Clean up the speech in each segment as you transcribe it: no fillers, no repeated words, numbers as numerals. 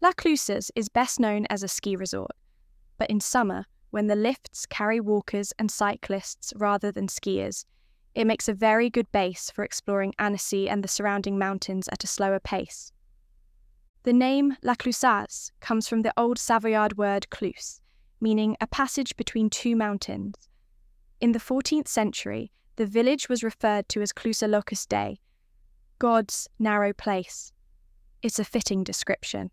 La Clusaz is best known as a ski resort, but in summer, when the lifts carry walkers and cyclists rather than skiers, it makes a very good base for exploring Annecy and the surrounding mountains at a slower pace. The name La Clusaz comes from the old Savoyard word Cluse, meaning a passage between two mountains. In the 14th century, the village was referred to as Clusa Locus Dei, God's narrow place. It's a fitting description.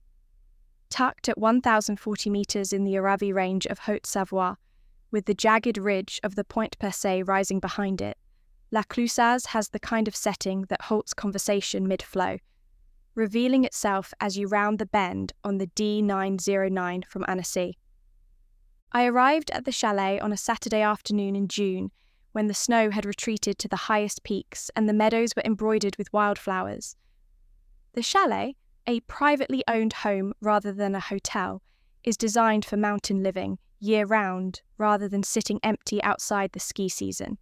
Tucked at 1,040 metres in the Aravis range of Haute-Savoie, with the jagged ridge of the Pointe Percée rising behind it, La Clusaz has the kind of setting that halts conversation mid-flow, revealing itself as you round the bend on the D909 from Annecy. I arrived at the chalet on a Saturday afternoon in June, when the snow had retreated to the highest peaks and the meadows were embroidered with wildflowers. The chalet, a privately owned home rather than a hotel, is designed for mountain living year-round rather than sitting empty outside the ski season.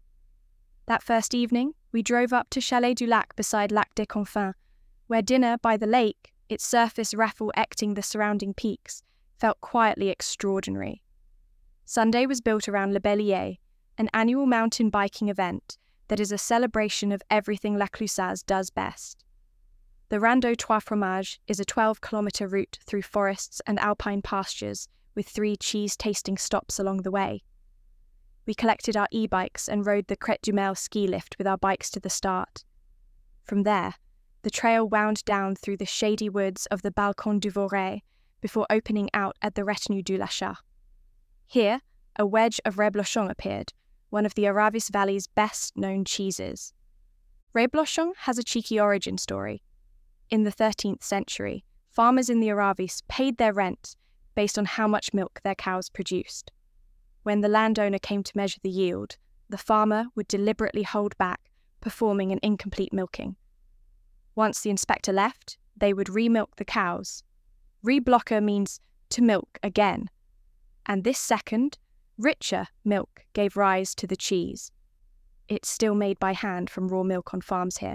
That first evening, we drove up to Chalet du Lac beside Lac des Confins, where dinner by the lake, its surface raffle-ecting the surrounding peaks, felt quietly extraordinary. Sunday was built around Le Bélier, an annual mountain biking event that is a celebration of everything La Clusaz does best. The Rando Trois Fromages is a 12-kilometre route through forests and alpine pastures with 3 cheese-tasting stops along the way. We collected our e-bikes and rode the Crête du Mel ski lift with our bikes to the start. From there, the trail wound down through the shady woods of the Balcon du Voret before opening out at the Retenue du Lachat. Here, a wedge of Reblochon appeared, one of the Aravis Valley's best-known cheeses. Reblochon has a cheeky origin story. In the 13th century, farmers in the Aravis paid their rent based on how much milk their cows produced. When the landowner came to measure the yield, the farmer would deliberately hold back, performing an incomplete milking. Once the inspector left, they would remilk the cows. Reblocher means to milk again. And this second, richer milk gave rise to the cheese. It's still made by hand from raw milk on farms here.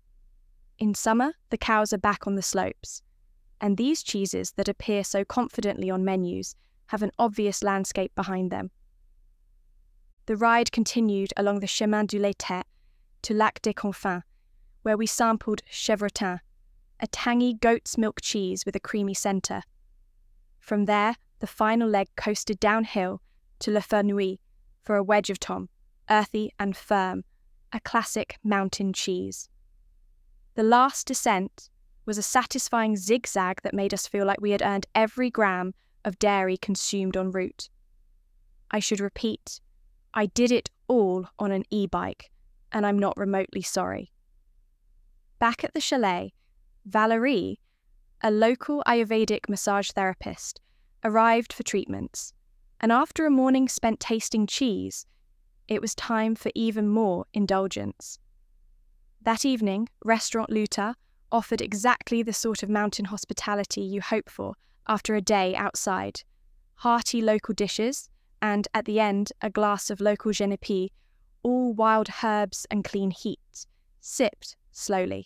In summer, the cows are back on the slopes, and these cheeses that appear so confidently on menus have an obvious landscape behind them. The ride continued along the Chemin du Lait Tête to Lac des Confins, where we sampled chevrotin, a tangy goat's milk cheese with a creamy centre. From there, the final leg coasted downhill to Le Fernouilles for a wedge of Tom, earthy and firm, a classic mountain cheese. The last descent was a satisfying zigzag that made us feel like we had earned every gram of dairy consumed en route. I should repeat, I did it all on an e-bike, and I'm not remotely sorry. Back at the chalet, Valérie, a local Ayurvedic massage therapist, arrived for treatments, and after a morning spent tasting cheese, it was time for even more indulgence. That evening, Restaurant Luta offered exactly the sort of mountain hospitality you hope for after a day outside. Hearty local dishes, and at the end, a glass of local genepi, all wild herbs and clean heat, sipped slowly.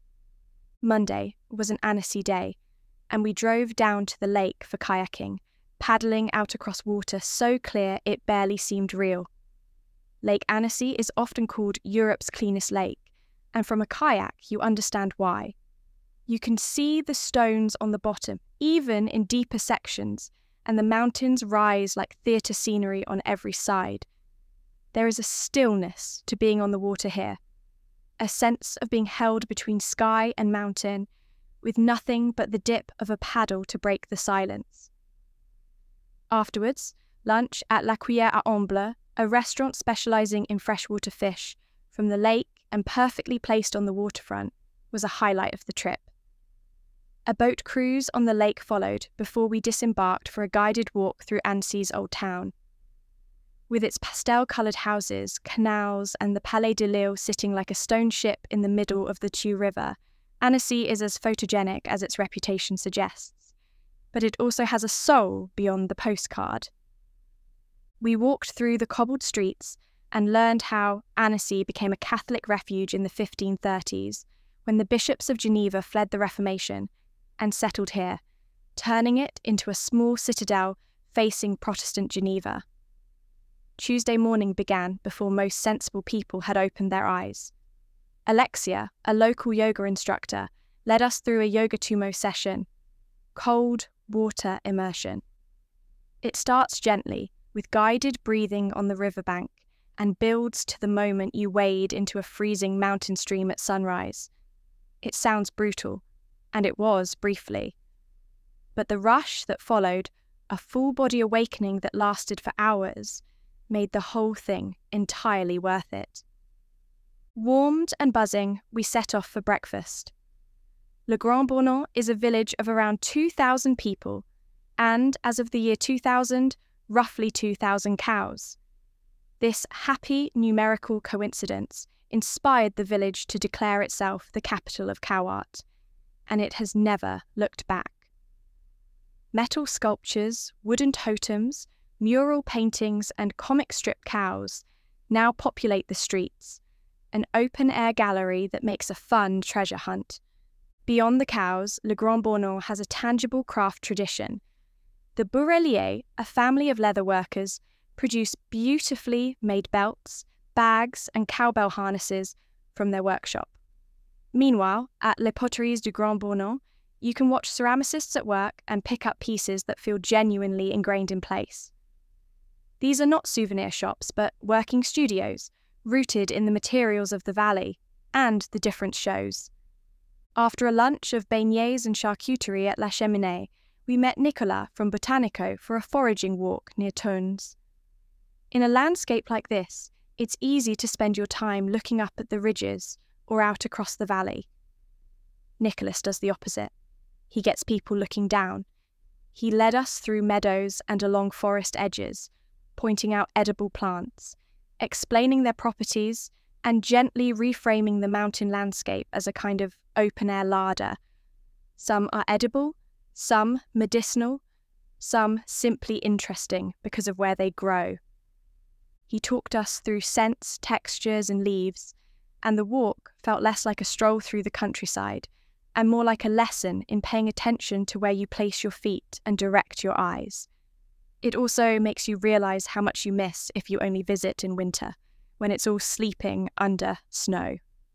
Monday was an Annecy day, and we drove down to the lake for kayaking, paddling out across water so clear it barely seemed real. Lake Annecy is often called Europe's cleanest lake, and from a kayak you understand why. You can see the stones on the bottom, even in deeper sections, and the mountains rise like theatre scenery on every side. There is a stillness to being on the water here, a sense of being held between sky and mountain, with nothing but the dip of a paddle to break the silence. Afterwards, lunch at La Cuillère à Amble, a restaurant specialising in freshwater fish, from the lake and perfectly placed on the waterfront, was a highlight of the trip. A boat cruise on the lake followed before we disembarked for a guided walk through Annecy's old town. With its pastel-coloured houses, canals, and the Palais de Lille sitting like a stone ship in the middle of the Thiou River, Annecy is as photogenic as its reputation suggests, but it also has a soul beyond the postcard. We walked through the cobbled streets and learned how Annecy became a Catholic refuge in the 1530s, when the bishops of Geneva fled the Reformation, and settled here, turning it into a small citadel facing Protestant Geneva. Tuesday morning began before most sensible people had opened their eyes. Alexia, a local yoga instructor, led us through a yoga tumo session, cold water immersion. It starts gently, with guided breathing on the riverbank, and builds to the moment you wade into a freezing mountain stream at sunrise. It sounds brutal, and it was briefly. But the rush that followed, a full-body awakening that lasted for hours, made the whole thing entirely worth it. Warmed and buzzing, we set off for breakfast. Le Grand Bornand is a village of around 2,000 people, and, as of the year 2000, roughly 2,000 cows. This happy numerical coincidence inspired the village to declare itself the capital of cow art, and it has never looked back. Metal sculptures, wooden totems, mural paintings, and comic strip cows now populate the streets, an open-air gallery that makes a fun treasure hunt. Beyond the cows, Le Grand Bornand has a tangible craft tradition. The Bourreliers, a family of leather workers, produce beautifully made belts, bags, and cowbell harnesses from their workshop. Meanwhile, at Les Poteries du Grand Bornand, you can watch ceramicists at work and pick up pieces that feel genuinely ingrained in place. These are not souvenir shops, but working studios, rooted in the materials of the valley and the different shows. After a lunch of beignets and charcuterie at La Cheminée, we met Nicolas from Botanico for a foraging walk near Thounes. In a landscape like this, it's easy to spend your time looking up at the ridges or out across the valley. Nicolas does the opposite. He gets people looking down. He led us through meadows and along forest edges, pointing out edible plants, explaining their properties, and gently reframing the mountain landscape as a kind of open-air larder. Some are edible, some medicinal, some simply interesting because of where they grow. He talked us through scents, textures, and leaves, and the walk felt less like a stroll through the countryside and more like a lesson in paying attention to where you place your feet and direct your eyes. It also makes you realise how much you miss if you only visit in winter, when it's all sleeping under snow.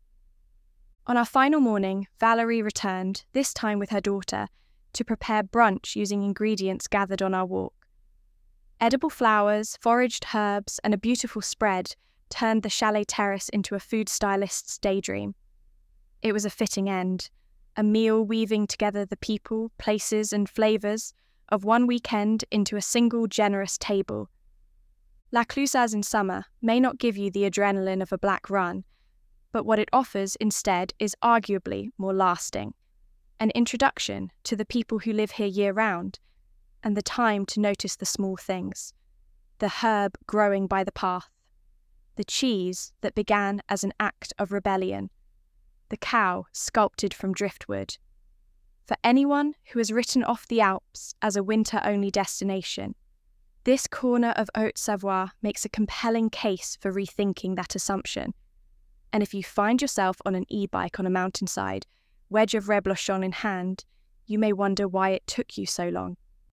On our final morning, Valerie returned, this time with her daughter, to prepare brunch using ingredients gathered on our walk. Edible flowers, foraged herbs, and a beautiful spread turned the chalet terrace into a food stylist's daydream. It was a fitting end, a meal weaving together the people, places, and flavours of one weekend into a single generous table. La Clusaz in summer may not give you the adrenaline of a black run, but what it offers instead is arguably more lasting. An introduction to the people who live here year-round, and the time to notice the small things. The herb growing by the path, the cheese that began as an act of rebellion, the cow sculpted from driftwood. For anyone who has written off the Alps as a winter-only destination, this corner of Haute-Savoie makes a compelling case for rethinking that assumption. And if you find yourself on an e-bike on a mountainside, wedge of Reblochon in hand, you may wonder why it took you so long.